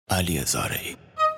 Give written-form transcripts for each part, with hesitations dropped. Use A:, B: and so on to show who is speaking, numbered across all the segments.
A: علی زارعی.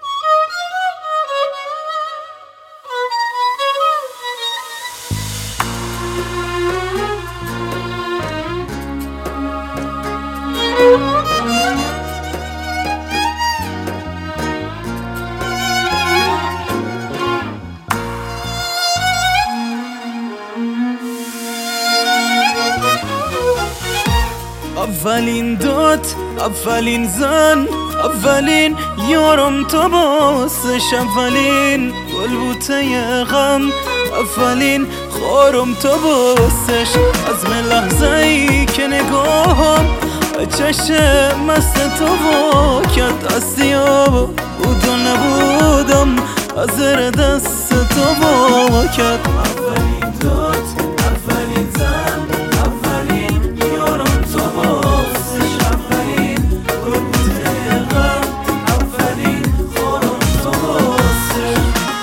B: اولین داد، اولین زن، اولین یارم تو باستش، اولین گل بوته غم، اولین خارم تو باستش. از من لحظه ای که نگاهم چشم مست تو وا کرد، دستیابا بود و نبودم از زیر دست تو وا کرد. اولین داد، اولین زن، اولین یارم تو باستش، اولین گل بوته غم، اولین خارم تو باستش.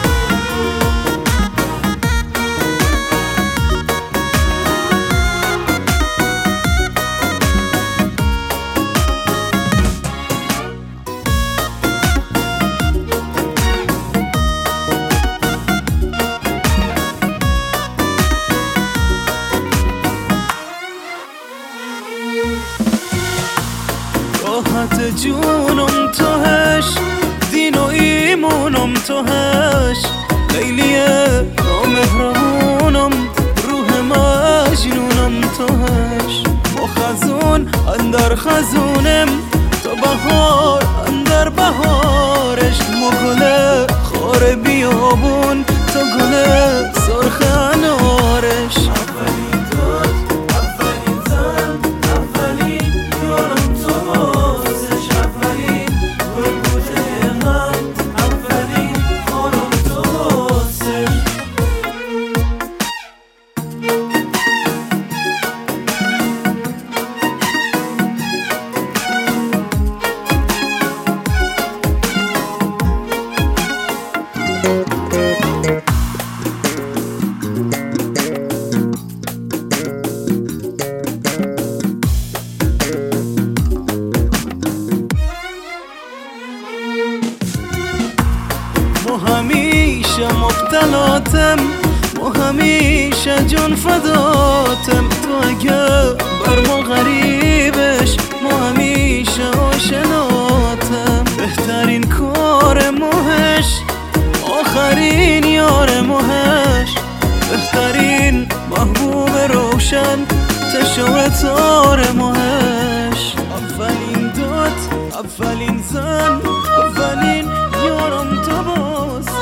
B: راحت جونم توهش، دین و ایمونم توهش، لیلیه نامهربونم، روح مجنونم توهش. ما خزون اندر خزونم، تو بهار اندر بهارش. ما گل خار بیابون، تو گل سرخ انارش. اولین داد، اولین زن، اولین یارم تو باستش، اولین گل بوته غم، اولین خارم تو باستش. همیشه مبتلاتم، ما همیشه جون فداتم. تو اگه بر ما غریبش، ما همیشه آشناتم. بهترین کار ماهش، آخرین یار ماهش، بهترین محبوب روشن، تشو تار ماهش. اولین داد، اولین زن، اولین یارم تو باستش.